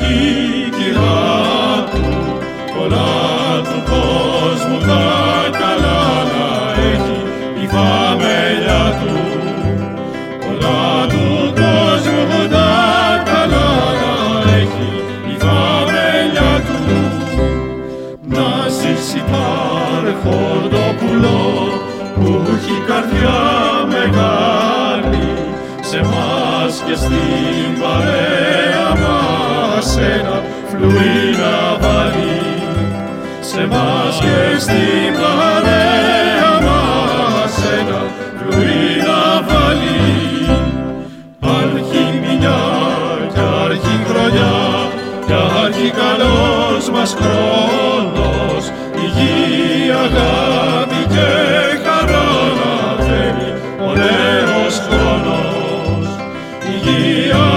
κυρά του, πολλά του κόσμου τα καλά να έχει η φαμέλια του. Πολλά του κόσμου τα καλά να έχει η φαμέλια του. Να ζήσει Αρχοντόπουλο που έχει καρδιά μεγάλη, σε μας και στην παρέα μας ένα φλουρί να βάλει. Σε μας και στην παρέα μας ένα φλουρί να βάλει. Άρχι μηνιά κι άρχι χρονιά κι άρχι καλός μας χρόνος, υγεία, αγάπη και χαρά να θέλει ο νέος χρόνος. Υγεία,